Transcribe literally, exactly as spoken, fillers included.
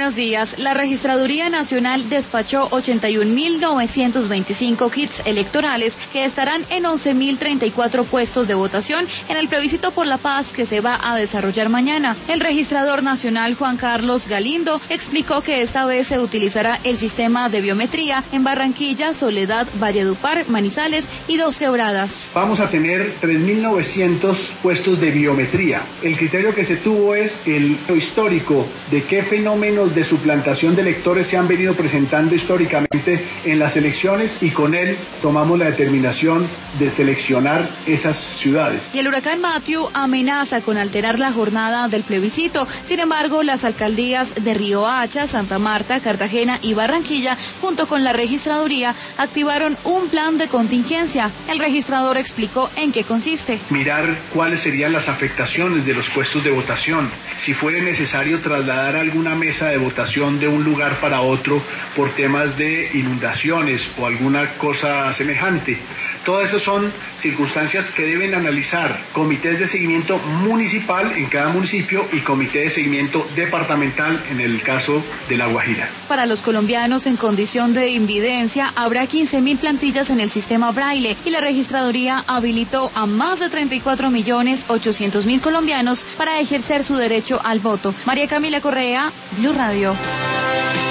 buenos días. La Registraduría Nacional despachó ochenta y un mil novecientos veinticinco kits electorales que estarán en once mil treinta y cuatro puestos de votación en el plebiscito por la paz que se va a desarrollar mañana. El registrador nacional Juan Carlos Galindo explicó que esta vez se utilizará el sistema de biometría en Barranquilla, Soledad, Valledupar, Manizales y Dos Quebradas. Vamos a tener tres mil novecientos puestos de biometría. El criterio que se tuvo es el histórico de qué fenómenos de suplantación de electores se han venido presentando históricamente en las elecciones y con él tomamos la determinación de seleccionar esas ciudades. Y el huracán Matthew amenaza con alterar la jornada del plebiscito. Sin embargo, las alcaldías de Riohacha, Santa Marta, Cartagena y Barranquilla, junto con la registraduría, activaron un plan de contingencia. El registrador explicó en qué consiste. Mirar cuáles serían las afectaciones de los puestos de votación, si fuera necesario trasladar alguna mesa de votación de un lugar para otro por temas de inundaciones o alguna cosa semejante. Todas esas son circunstancias que deben analizar comités de seguimiento municipal en cada municipio y comité de seguimiento departamental en el caso de La Guajira. Para los colombianos en condición de invidencia habrá quince mil plantillas en el sistema Braille y la registraduría habilitó a más de treinta y cuatro millones ochocientos mil colombianos para ejercer su derecho al voto. María Camila Correa, Blue Radio.